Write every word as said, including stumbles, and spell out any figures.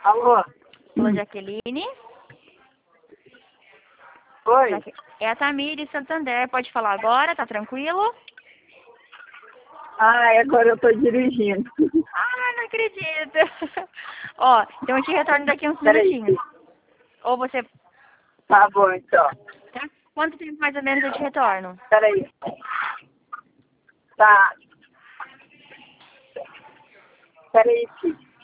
Alô? Alô, Jaqueline? Oi? Jaque... É a Tamires Santander. Pode falar agora? Tá tranquilo? Ai, agora eu tô dirigindo. Ah, não acredito. Ó, então eu te retorno daqui uns Peraí. minutinhos. Ou você... Tá bom, então. Tá? Quanto tempo mais ou menos eu te retorno? Peraí. Tá. Peraí, filho.